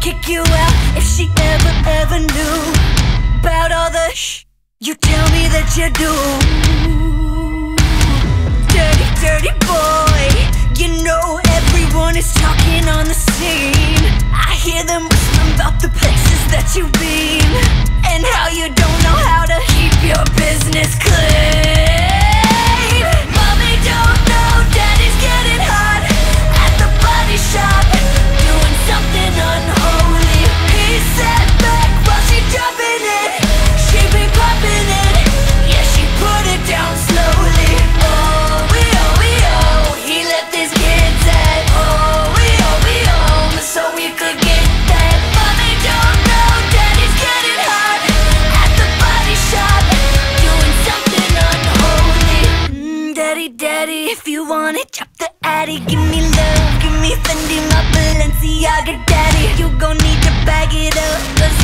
kick you out if she ever knew about all the you tell me that you do. Dirty, dirty boy, you know everyone is talking on the scene. I hear them whispering about the places that you've been and how you don't know how to keep your business clean. Mommy don't know daddy's getting hot at the body shop, doing something unholy. He sat back while she dropping it, she been popping it, yeah, she put it down slowly. Oh, he left his kids at so we could get that. Mommy don't know daddy's getting hot at the body shop, doing something unholy. Daddy, daddy, if you want it, drop the addy. Give me love, give me Fendi, my Balenciaga daddy. You gon' need to bag it up, 'cause